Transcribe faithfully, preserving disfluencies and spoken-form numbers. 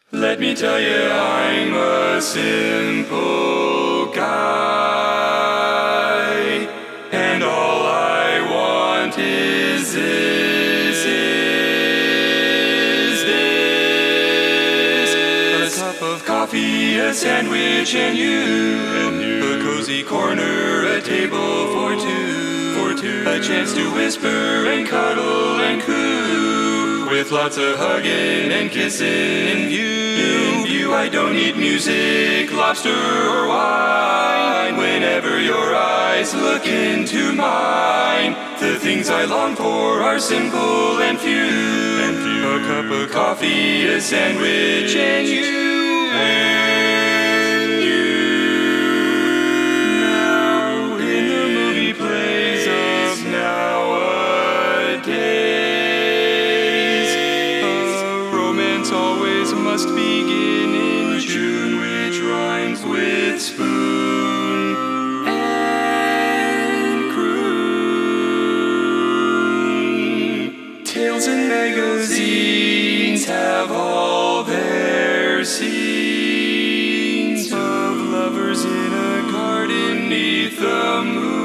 Let me tell you, I'm a simple guy, and all I want is this, is this. A cup of coffee, a sandwich, and you, and you. A cozy corner, a table for two, for two. A chance to whisper and cuddle and coo, with lots of hugging and kissing in view. In view, I don't need music, lobster or wine. Whenever your eyes look into mine, the things I long for are simple and few. And few. A cup of coffee, a sandwich, and you. And you. Now in the movie plays of nowadays, a romance always must begin in June, which rhymes with spoon and croon. Tales and magazines have all their scenes of lovers in a garden 'neath the moon.